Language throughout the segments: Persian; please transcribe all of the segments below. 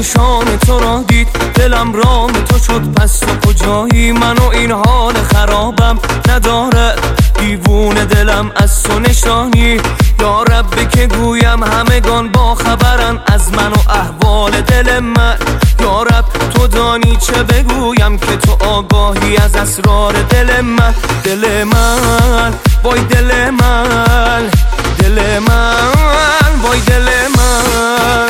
نشان تو را دید دلم رام تو شد، پس تو کجایی؟ منو این حال خرابم نداره، دیوونه دلم از تو نشانی. یا رب که گویم همگان با خبرن از من و احوال دل من. یا رب تو دانی چه بگویم که تو آگاهی از اسرار دل من. دل من وای دل من، دل من وای دل من.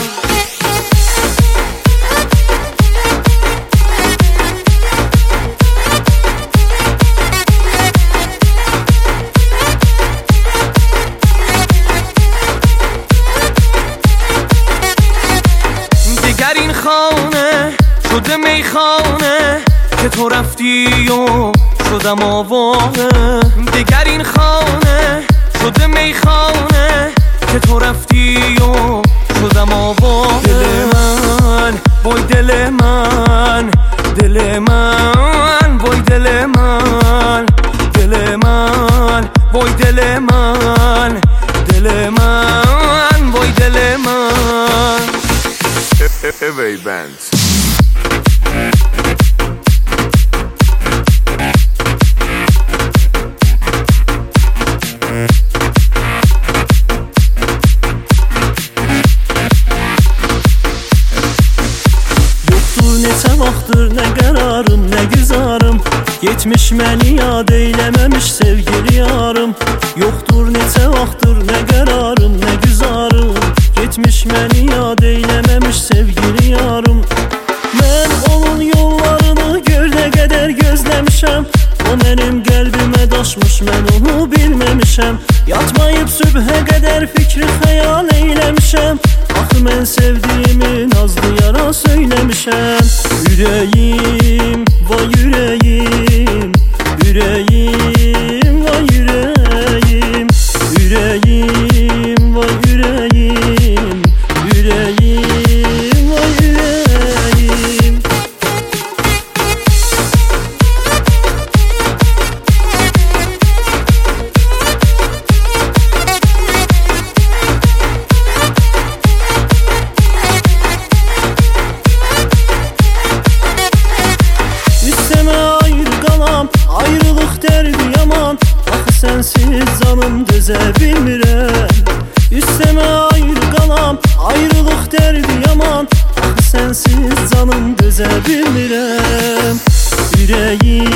دیگر این خانه شده میخانه که تو رفتی و شدم آواره. دیگر این خانه شده میخانه که تو رفتی و شدم آواره. دل من وای دل من، دل من وای دل من، دل من وای دل من، دل من وای دل من. Heavy Bands. Yoktur neçə vaxtdır nə qərarım, nə güzarım, Yetmiş məni yad eyləməmiş sevgili yarım. Yoxdur neçə vaxtdır nə qərarım, nə güzarım, Yetmiş məni yad eyləməmiş sevgili yarım. Mən onun yollarını gör nə qədər gözləmişəm, O mənim qəlbimə daşmış, mən onu bilməmişəm. Yatmayıb sübhə qədər fikri xəyal eyləmişəm, Axı mən sevdiyimi nazlı yara söyləmişəm. Ürəyim, vay ürəyim, ürəyim, vay ürəyim, ürəyim, vay ürəyim, ürəyim, vay ürəyim. Ayrılıq dərdi yaman, Axı sənsiz canım dözə bilmirəm. Üstəmə ayrı qalam, ayrılıq dərdi yaman, Axı sənsiz canım dözə bilmirəm. Ürəyim